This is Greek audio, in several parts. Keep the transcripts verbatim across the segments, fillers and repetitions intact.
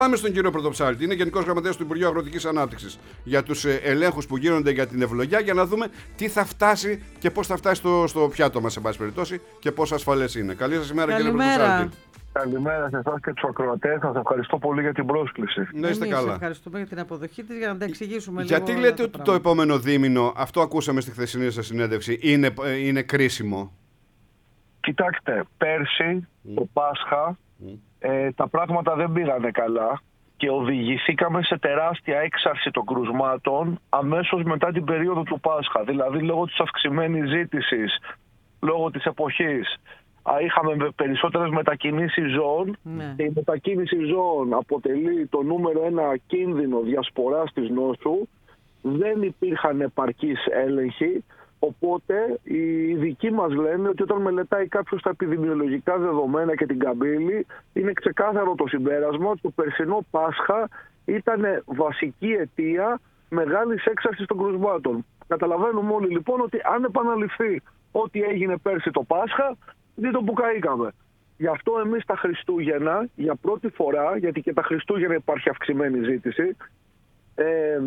Πάμε στον κύριο Πρωτοψάλτη. Είναι Γενικός Γραμματέας του Υπουργείου Αγροτικής Ανάπτυξης, για τους ελέγχους που γίνονται για την ευλογιά, για να δούμε τι θα φτάσει και πώς θα φτάσει στο, στο πιάτο μας, σε πάση περιπτώσει, και πόσο ασφαλές είναι. Καλή σας ημέρα, κύριε Πρωτοψάλτη. Καλημέρα σε εσάς και τους ακροατές. Σας ευχαριστώ πολύ για την πρόσκληση. Να είστε Εμείς καλά. ευχαριστούμε για την αποδοχή της, για να τα εξηγήσουμε Γιατί λίγο. λέτε ότι το επόμενο δίμηνο, αυτό ακούσαμε στη χθεσινή σας συνέντευξη, είναι, είναι κρίσιμο? Κοιτάξτε, πέρσι mm. το Πάσχα mm. ε, τα πράγματα δεν πήγανε καλά και οδηγηθήκαμε σε τεράστια έξαρση των κρουσμάτων αμέσως μετά την περίοδο του Πάσχα. Δηλαδή λόγω της αυξημένης ζήτησης, λόγω της εποχής. Είχαμε περισσότερες μετακινήσεις ζώων ναι. και η μετακίνηση ζώων αποτελεί το νούμερο ένα κίνδυνο διασποράς της νόσου. Δεν υπήρχαν επαρκείς έλεγχοι, οπότε οι ειδικοί μας λένε ότι όταν μελετάει κάποιος τα επιδημιολογικά δεδομένα και την καμπύλη, είναι ξεκάθαρο το συμπέρασμα ότι το περσινό Πάσχα ήταν βασική αιτία μεγάλης έξαρσης των κρουσμάτων. Καταλαβαίνουμε όλοι λοιπόν ότι αν επαναληφθεί ό,τι έγινε πέρσι το Πάσχα, δείτε που καήκαμε. Γι' αυτό εμείς τα Χριστούγεννα, για πρώτη φορά, γιατί και τα Χριστούγεννα υπάρχει αυξημένη ζήτηση, ε,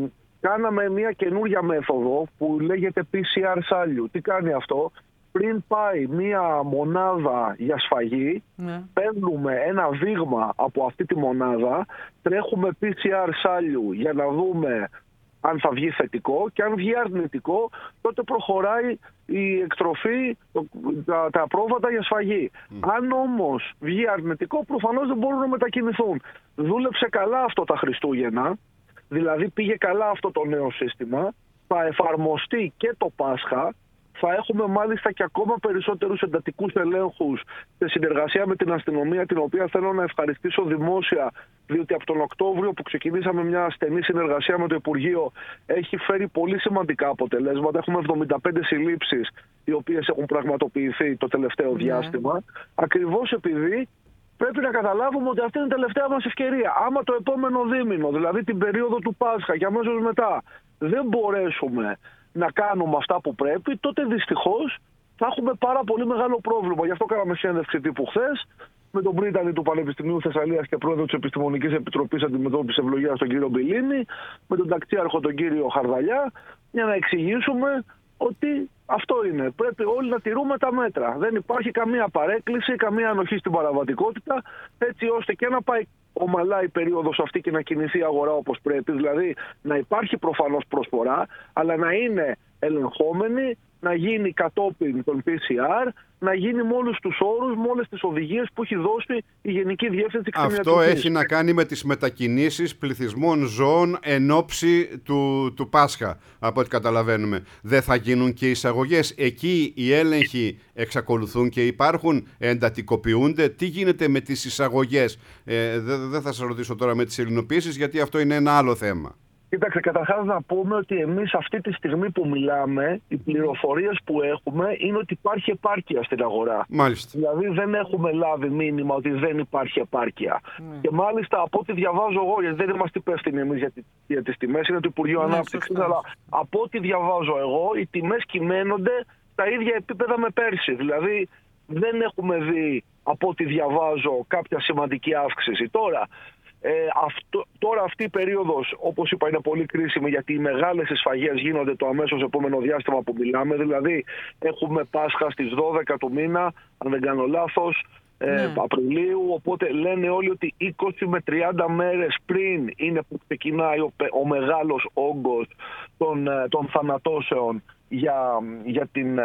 κάναμε μια καινούρια μέθοδο που λέγεται πι σι αρ σάλιου. Τι κάνει αυτό? Πριν πάει μια μονάδα για σφαγή, ναι. παίρνουμε ένα δείγμα από αυτή τη μονάδα, τρέχουμε πι σι αρ σάλιου για να δούμε αν θα βγει θετικό, και αν βγει αρνητικό, τότε προχωράει η εκτροφή, τα, τα πρόβατα για σφαγή. Mm. Αν όμως βγει αρνητικό, προφανώς δεν μπορούν να μετακινηθούν. Δούλεψε καλά αυτό τα Χριστούγεννα, δηλαδή πήγε καλά αυτό το νέο σύστημα, θα εφαρμοστεί και το Πάσχα. Θα έχουμε μάλιστα και ακόμα περισσότερους εντατικούς ελέγχους σε συνεργασία με την αστυνομία, την οποία θέλω να ευχαριστήσω δημόσια, διότι από τον Οκτώβριο που ξεκινήσαμε μια στενή συνεργασία με το Υπουργείο, έχει φέρει πολύ σημαντικά αποτελέσματα. Έχουμε εβδομήντα πέντε συλλήψεις οι οποίες έχουν πραγματοποιηθεί το τελευταίο yeah. διάστημα, ακριβώς επειδή πρέπει να καταλάβουμε ότι αυτή είναι η τελευταία μας ευκαιρία. Άμα το επόμενο δίμηνο, δηλαδή την περίοδο του Πάσχα και αμέσως μετά, δεν μπορέσουμε να κάνουμε αυτά που πρέπει, τότε δυστυχώς θα έχουμε πάρα πολύ μεγάλο πρόβλημα. Γι' αυτό κάναμε συνέντευξη τύπου χθες με τον πρίτανη του Πανεπιστημίου Θεσσαλίας και πρόεδρο της Επιστημονικής Επιτροπής Αντιμετώπισης Ευλογίας, τον κύριο Μπιλίνη, με τον ταξίαρχο τον κύριο Χαρδαλιά, για να εξηγήσουμε ότι αυτό είναι. Πρέπει όλοι να τηρούμε τα μέτρα. Δεν υπάρχει καμία παρέκκληση, καμία ανοχή στην παραβατικότητα, έτσι ώστε και να πάει ομαλά η περίοδος αυτή και να κινηθεί η αγορά όπως πρέπει. Δηλαδή να υπάρχει προφανώς προσφορά, αλλά να είναι ελεγχόμενη, να γίνει κατόπιν των πι σι αρ, να γίνει με όλους τους όρους, με όλες τις οδηγίες που έχει δώσει η Γενική Διεύθυνση Κτηνιατρικής. Αυτό έχει να κάνει με τις μετακινήσεις πληθυσμών ζώων εν ώψη του, του Πάσχα, από ό,τι καταλαβαίνουμε. Δεν θα γίνουν και εισαγωγές? Εκεί οι έλεγχοι εξακολουθούν και υπάρχουν, εντατικοποιούνται? Τι γίνεται με τις εισαγωγές? Ε, δεν δε θα σας ρωτήσω τώρα με τις ελληνοποίησεις, γιατί αυτό είναι ένα άλλο θέμα. Κοίταξε, καταρχάς να πούμε ότι εμείς αυτή τη στιγμή που μιλάμε, οι πληροφορίες που έχουμε είναι ότι υπάρχει επάρκεια στην αγορά. Μάλιστα. Δηλαδή δεν έχουμε λάβει μήνυμα ότι δεν υπάρχει επάρκεια. Mm. Και μάλιστα από ό,τι διαβάζω εγώ, γιατί δεν είμαστε υπεύθυνοι εμείς για, για τις τιμές, είναι το Υπουργείο mm. Ανάπτυξης, αλλά από ό,τι διαβάζω εγώ, οι τιμές κυμαίνονται στα ίδια επίπεδα με πέρσι. Δηλαδή δεν έχουμε δει, από ό,τι διαβάζω, κάποια σημαντική αύξηση. Τώρα, Ε, αυτό, τώρα αυτή η περίοδος, όπως είπα, είναι πολύ κρίσιμη, γιατί οι μεγάλες εισφαγές γίνονται το αμέσως επόμενο διάστημα που μιλάμε. Δηλαδή έχουμε Πάσχα στις δώδεκα του μήνα, αν δεν κάνω λάθος, ε, ναι. Απριλίου. Οπότε λένε όλοι ότι είκοσι με τριάντα μέρες πριν είναι που ξεκινάει ο, ο μεγάλος όγκος των, των θανατώσεων για, για την...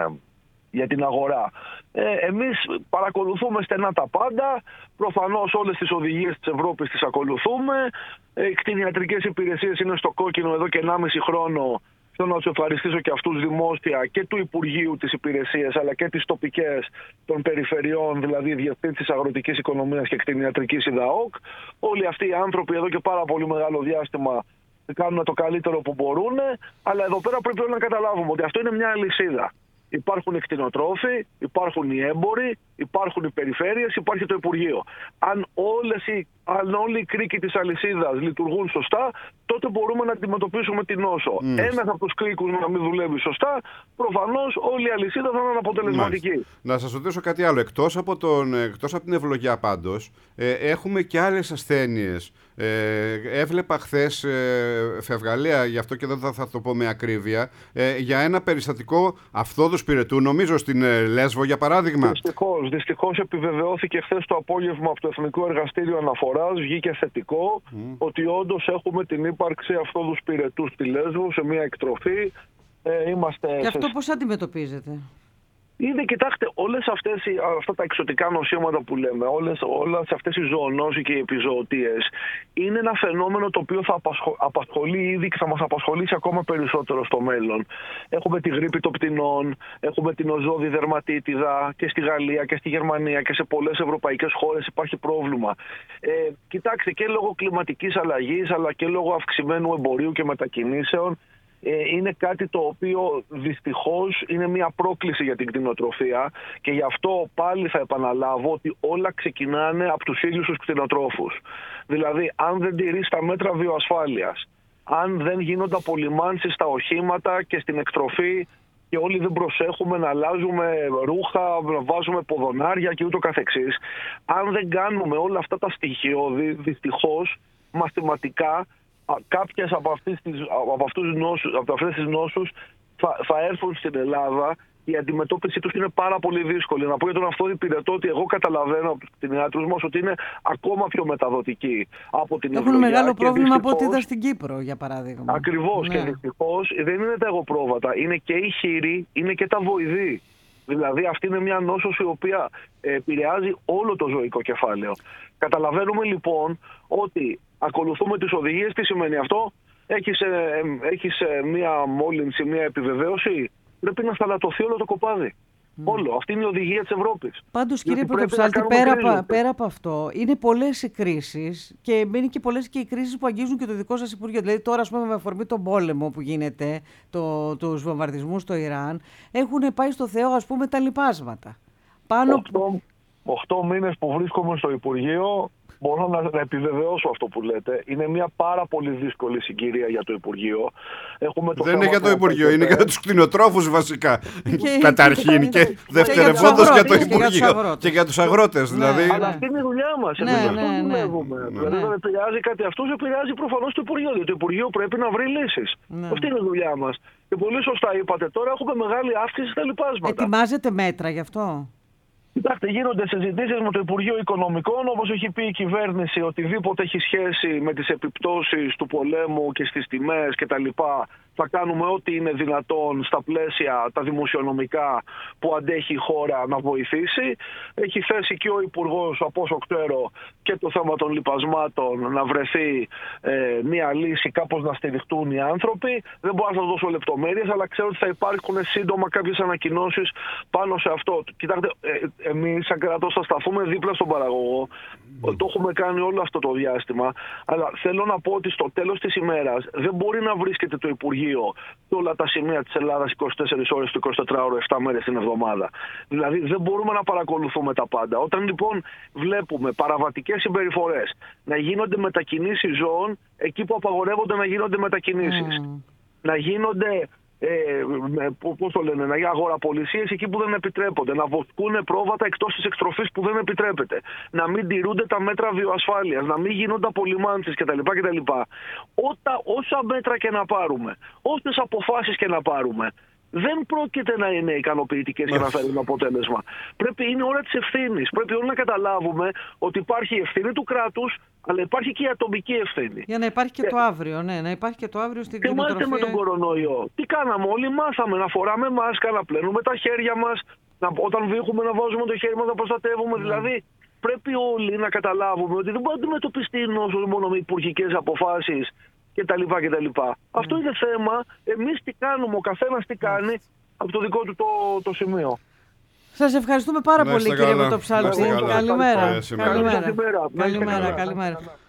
για την αγορά. Ε, εμείς παρακολουθούμε στενά τα πάντα. Προφανώς όλες τις οδηγίες της Ευρώπης τις ακολουθούμε. Οι κτηνιατρικές υπηρεσίες είναι στο κόκκινο εδώ και ενάμιση χρόνο. Θέλω να τους ευχαριστήσω και αυτούς δημόσια, και του Υπουργείου της Υπηρεσίας, αλλά και τις τοπικές των περιφερειών, δηλαδή Διευθύνσεις Αγροτικής Οικονομίας και Κτηνιατρικής ΙΔΑΟΚ. Όλοι αυτοί οι άνθρωποι εδώ και πάρα πολύ μεγάλο διάστημα κάνουν το καλύτερο που μπορούν, αλλά εδώ πέρα πρέπει όλοι να καταλάβουμε ότι αυτό είναι μια αλυσίδα. Υπάρχουν οι κτηνοτρόφοι, υπάρχουν οι έμποροι, Υπάρχουν οι περιφέρειες, υπάρχει το Υπουργείο. Αν, όλες οι, αν όλοι οι κρίκοι της αλυσίδας λειτουργούν σωστά, τότε μπορούμε να αντιμετωπίσουμε την νόσο. Mm. Ένας από τους κρίκους να μην δουλεύει σωστά, προφανώς όλη η αλυσίδα θα είναι αναποτελεσματική. Μάλιστα. Να σας ρωτήσω κάτι άλλο. Εκτός από, τον, εκτός από την ευλογιά πάντως, ε, έχουμε και άλλες ασθένειες. Ε, έβλεπα χθες ε, φευγαλέα, γι' αυτό και δεν θα, θα το πω με ακρίβεια, ε, για ένα περιστατικό αυθόδους πυρετού, νομίζω στην ε, Λέσβο για παράδειγμα. Δυστυχώς, δυστυχώς επιβεβαιώθηκε χθες το απόγευμα από το Εθνικό Εργαστήριο Αναφοράς, βγήκε θετικό mm. ότι όντως έχουμε την ύπαρξη αυθόδους πυρετού στη Λέσβο σε μια εκτροφή. Ε, είμαστε και αυτό σε... πώς αντιμετωπίζετε? Είναι, κοιτάξτε, όλες αυτές αυτά τα εξωτικά νοσήματα που λέμε, όλες, όλες αυτές οι ζωονόσοι και οι επιζωοτίες, είναι ένα φαινόμενο το οποίο θα απασχολεί, απασχολεί ήδη και θα μας απασχολήσει ακόμα περισσότερο στο μέλλον. Έχουμε τη γρίπη των πτηνών, έχουμε την οζόδη δερματίτιδα και στη Γαλλία και στη Γερμανία και σε πολλές ευρωπαϊκές χώρες υπάρχει πρόβλημα. Ε, κοιτάξτε, και λόγω κλιματικής αλλαγής αλλά και λόγω αυξημένου εμπορίου και μετακινήσεων, είναι κάτι το οποίο δυστυχώς είναι μια πρόκληση για την κτηνοτροφία και γι' αυτό πάλι θα επαναλάβω ότι όλα ξεκινάνε από τους ίδιους τους κτηνοτρόφους. Δηλαδή, αν δεν τηρείς τα μέτρα βιοασφάλειας, αν δεν γίνονται απολυμάνσεις στα οχήματα και στην εκτροφή και όλοι δεν προσέχουμε να αλλάζουμε ρούχα, να βάζουμε ποδονάρια και ούτω καθεξής, αν δεν κάνουμε όλα αυτά τα στοιχειώδη, δυστυχώς, μαθηματικά, κάποιες από, αυτές τις, από, αυτούς νόσους, από αυτές τις νόσους θα, θα έρθουν στην Ελλάδα. Η αντιμετώπιση τους είναι πάρα πολύ δύσκολη. Να πω για τον αυθόδη πυρετό ότι εγώ καταλαβαίνω από τους κτηνιάτρους μας ότι είναι ακόμα πιο μεταδοτική από την ευλογιά. Έχουν μεγάλο πρόβλημα δυστυχώς, από ό,τι είδα στην Κύπρο, για παράδειγμα. Ακριβώς. Ναι. Και δυστυχώς δεν είναι τα εγωπρόβατα. Είναι και οι χείροι, είναι και τα βοηδή. Δηλαδή αυτή είναι μια νόσος η οποία επηρεάζει όλο το ζωικό κεφάλαιο. Καταλαβαίνουμε λοιπόν ότι ακολουθούμε τις οδηγίες. Τι σημαίνει αυτό? Έχεις, ε, έχεις ε, μία μόλυνση, μία επιβεβαίωση, πρέπει να θαλατωθεί όλο το κοπάδι. Mm. Όλο. Αυτή είναι η οδηγία της Ευρώπης. Πάντως, κύριε Πρωτοψάλτη, πέρα, πέρα από αυτό, είναι πολλές οι κρίσεις και είναι και πολλές και οι κρίσεις που αγγίζουν και το δικό σας Υπουργείο. Δηλαδή, τώρα, ας πούμε, με αφορμή τον πόλεμο που γίνεται, το, τους βομβαρδισμούς στο Ιράν, έχουν πάει στο Θεό, ας πούμε, τα λιπάσματα. Πάνω... Οχτώ μήνες που βρίσκομαι στο Υπουργείο, μπορώ να, να επιβεβαιώσω αυτό που λέτε. Είναι μια πάρα πολύ δύσκολη συγκυρία για το Υπουργείο. Έχουμε το Δεν είναι για το Υπουργείο, είναι για τους κτηνοτρόφους βασικά. Καταρχήν και δευτερευόντως για το Υπουργείο. Και για τους αγρότες δηλαδή. Αλλά αυτή είναι η δουλειά μας. Εμείς αυτό δουλεύουμε. Δηλαδή, όταν επηρεάζει κάτι αυτούς, επηρεάζει προφανώς το Υπουργείο. Γιατί το Υπουργείο πρέπει να βρει λύσεις. Αυτή είναι η δουλειά μας. Και πολύ σωστά είπατε, τώρα έχουμε μεγάλη αύξηση στα λοιπάσματα. Ετοιμάζετε μέτρα γι' αυτό? Κοιτάξτε, γίνονται συζητήσεις με το Υπουργείο Οικονομικών, όπως έχει πει η κυβέρνηση, οτιδήποτε έχει σχέση με τις επιπτώσεις του πολέμου και στις τιμές κτλ. Θα κάνουμε ό,τι είναι δυνατόν στα πλαίσια τα δημοσιονομικά που αντέχει η χώρα να βοηθήσει. Έχει θέσει και ο Υπουργός, από όσο ξέρω, και το θέμα των λιπασμάτων να βρεθεί ε, μια λύση, κάπως να στηριχτούν οι άνθρωποι. Δεν μπορώ να σας δώσω λεπτομέρειες, αλλά ξέρω ότι θα υπάρχουν σύντομα κάποιες ανακοινώσεις πάνω σε αυτό. Κοιτάξτε, ε, εμείς σαν κράτος θα σταθούμε δίπλα στον παραγωγό. Mm. Το έχουμε κάνει όλο αυτό το διάστημα. Αλλά θέλω να πω ότι στο τέλος της ημέρας δεν μπορεί να βρίσκεται το Υπουργείο σε όλα τα σημεία της Ελλάδας είκοσι τέσσερις ώρες το εικοσιτετράωρο, επτά μέρες την εβδομάδα. Δηλαδή δεν μπορούμε να παρακολουθούμε τα πάντα. Όταν λοιπόν βλέπουμε παραβατικές συμπεριφορές να γίνονται μετακινήσεις ζώων εκεί που απαγορεύονται να γίνονται μετακινήσεις, mm. να γίνονται Ε, πώς το λένε, να γίνουν αγοραπολισίες εκεί που δεν επιτρέπονται, να βοσκούν πρόβατα εκτός της εκτροφής που δεν επιτρέπεται, να μην τηρούνται τα μέτρα βιοασφάλειας, να μην γίνονται απολυμάνσεις κτλ. κτλ. Ότα, όσα μέτρα και να πάρουμε, όσες αποφάσεις και να πάρουμε, δεν πρόκειται να είναι ικανοποιητικές για να φέρουν αποτέλεσμα. Πρέπει, είναι ώρα της ευθύνης. Πρέπει όλοι να καταλάβουμε ότι υπάρχει η ευθύνη του κράτους, αλλά υπάρχει και η ατομική ευθύνη. Για να υπάρχει και, και το αύριο, ναι, να υπάρχει και το αύριο στην κτηνοτροφία. Και μάλιστα με τον κορονοϊό. Τι κάναμε όλοι, μάθαμε να φοράμε μάσκα, να πλένουμε τα χέρια μας, να, όταν βήχουμε να βάζουμε το χέρι μας να προστατεύουμε. Mm. Δηλαδή πρέπει όλοι να καταλάβουμε ότι δεν μπορεί να αντιμετωπιστεί η νόσος μόνο με υπουργικές αποφάσεις κτλ. κτλ. Mm. Αυτό είναι θέμα. Εμείς τι κάνουμε, ο καθένας τι κάνει mm. από το δικό του το, το σημείο. Σας ευχαριστούμε πάρα πολύ, κύριε Πρωτοψάλτη. Καλημέρα. Καλημέρα. Καλημέρα. Καλημέρα.